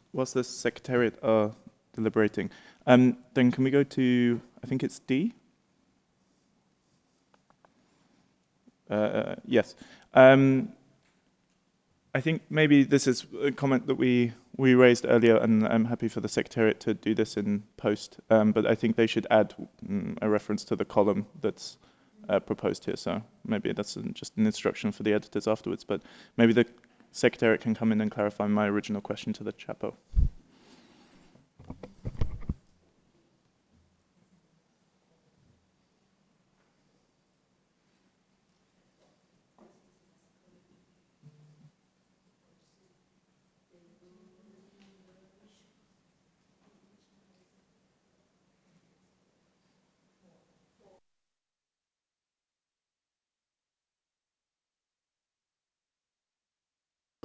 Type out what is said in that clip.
whilst the Secretariat are deliberating, then can we go to, I think it's D? Yes. I think maybe this is a comment that we raised earlier, and I'm happy for the Secretariat to do this in post, but I think they should add a reference to the column that's proposed here. So maybe that's just an instruction for the editors afterwards, but maybe the Secretariat can come in and clarify my original question to the Chapo.